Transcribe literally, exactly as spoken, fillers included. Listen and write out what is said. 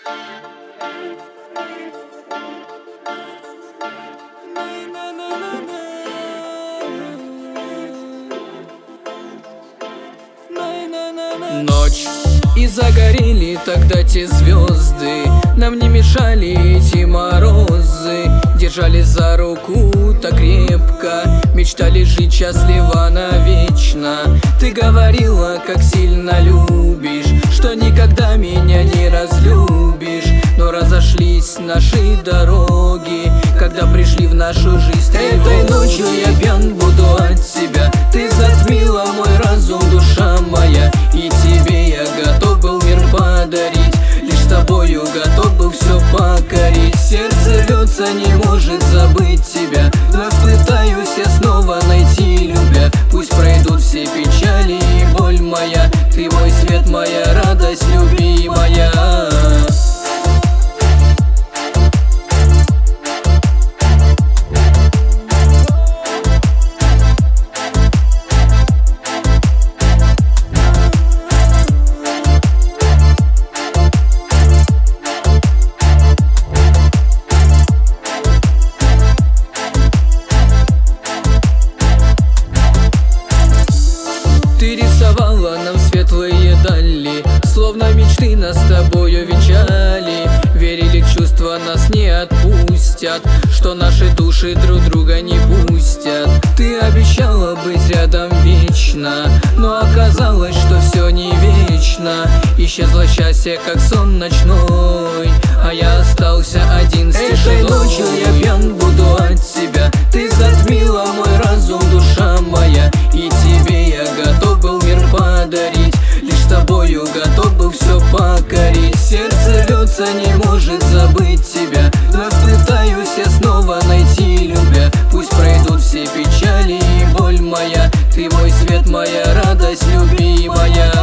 Ночь, и загорели тогда те звезды. Нам не мешали эти морозы. Держались за руку так крепко, мечтали жить счастливо навечно. Ты говорила, как сильно любишь, что никогда меня не разлюбишь. Но разошлись наши дороги, когда пришли в нашу жизнь тревоги. Этой ночью я пьян буду от тебя. Ты затмила мой разум, душа моя, и тебе я готов был мир подарить. Лишь с тобою готов был все покорить. Сердце рвется, не может забыть тебя. Вновь пытаюсь я снова найти, любя. Пусть пройдут все печали и боль моя. Ты мой свет, моя радость, любимая. Ты рисовала нам светлые дали, словно мечты нас с тобою венчали. Верили, чувства нас не отпустят, что наши души друг друга не пустят. Ты обещала быть рядом вечно, но оказалось, что все не вечно. Исчезло счастье, как сон ночной, а я остался один с тишиной. Этой ночью я пьян буду от тебя. Ты затмила мой разум, душа моя, и тебе я готов был мир подарить. Лишь с тобою готов был все покорить. Сердце рвется, не может забыть тебя. Вновь пытаюсь я снова найти, любя. Пусть пройдут все печали и боль моя. Ты мой свет, моя радость, любимая.